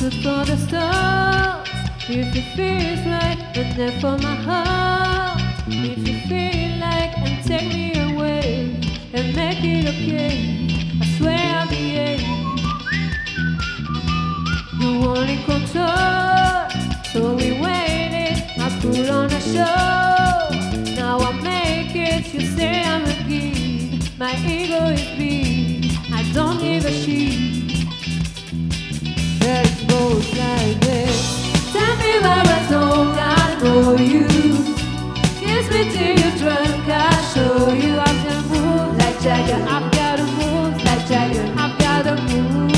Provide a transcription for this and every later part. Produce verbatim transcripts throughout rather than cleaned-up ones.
shoot for the stars if it feels right, and then for my heart if you feel like, and take me away and make it okay. I swear I'll be a you want in control, so we waited. I put on a show, now I make it. You say I'm a kid, my ego is big, I don't give a shit. It goes like this. Tell me where I don't I know you. Kiss me till you're drunk, I'll show you. I've got moves like Jagger, I've got a move like Jagger, I've got a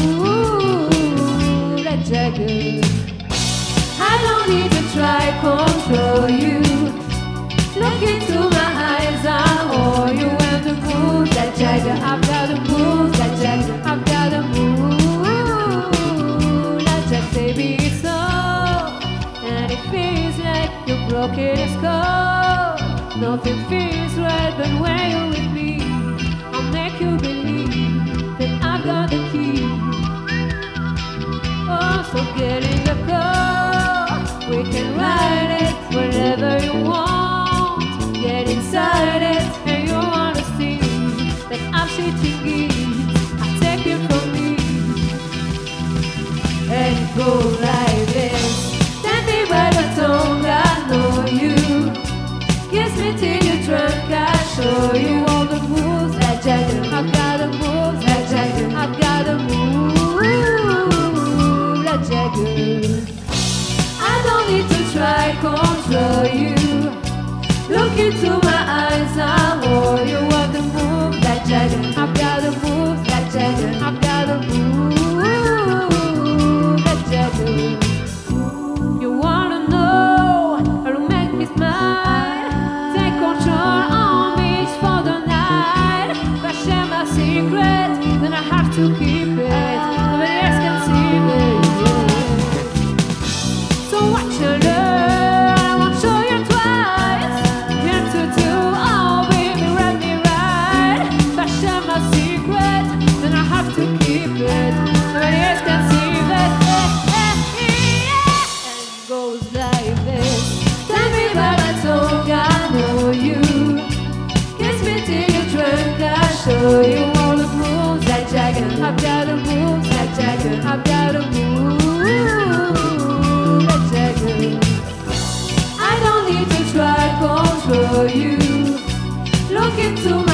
move like Jagger. I don't need to try control you. Look into my eyes, I'll hold you. And the moves like Jagger, I've got a move like Jagger, I've got a move. Baby, it's so, and it feels like you're broken as cold. Nothing feels right, but when you're with me, I'll make you believe that I've got the key. Oh, so get in the car, we can ride it wherever you want. Get inside it, and you wanna see that I'm shitting geese. I take you from me. And it goes like this. Tell me by the tongue, I know you. Kiss me till you're drunk, I'll show you all the moves like Jagger. I've got a move like Jagger, I've got a move like Jagger. I don't need to try control you. Look into my eyes, I'll hold you. Want the move like Jagger, I've got a move like Jagger, I've got a move. You wanna know how to make me smile? Take control on me for the night. If I share my secret, then I have to keep it. Nobody else can see me. So what you learn, I won't show you twice. Get to do, oh baby, let me right. If I share my secret, then I have to keep it. Nobody else can see it. Goes like this. Tell me about my tongue, I know you. Kiss me till you're drunk, I'll show you all the moves like Jagger. I've got a moves like Jagger, I've got a move like Jagger. I don't need to try control you. Look into